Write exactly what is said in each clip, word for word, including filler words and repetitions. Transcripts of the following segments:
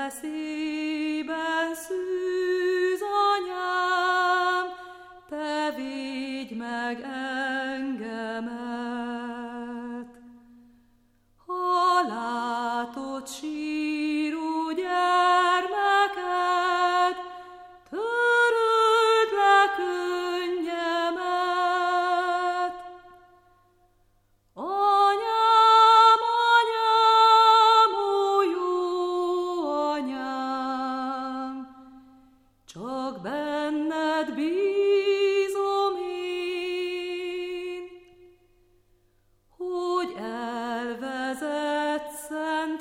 veszélyben szűz anyám, te védj meg engemet. Ha látod síró gyermeket, töröld le könnyemet. Anyám, anyám, ó jó anyám, csak benned bízom én, hogy elvezet szent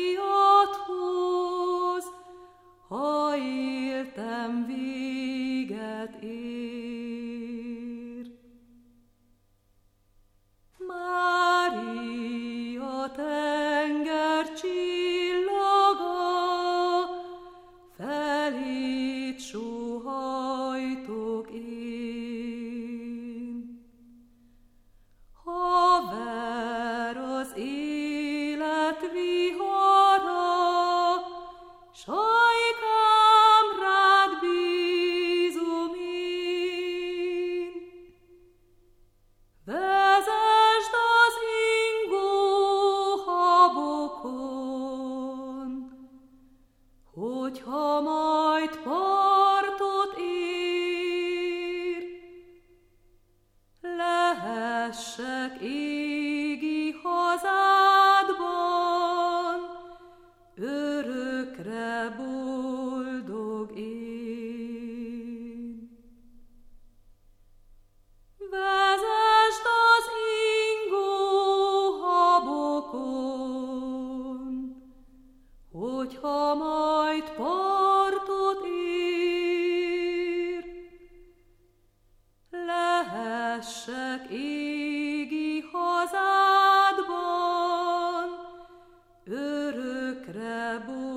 fiadhoz, ha éltem véget ér. Mária tenger csillaga, felét sóhajtok én. Ha ver az élet vihara, sajkám, rád bízom én. Vezesd az ingó habokon, hogyha majd partot ér, lehessek égi hazádban, örökre boldog én. Vezesd az ingó habokon, hogyha majd partot ér, lehessek égi hazádban, örökre boldog.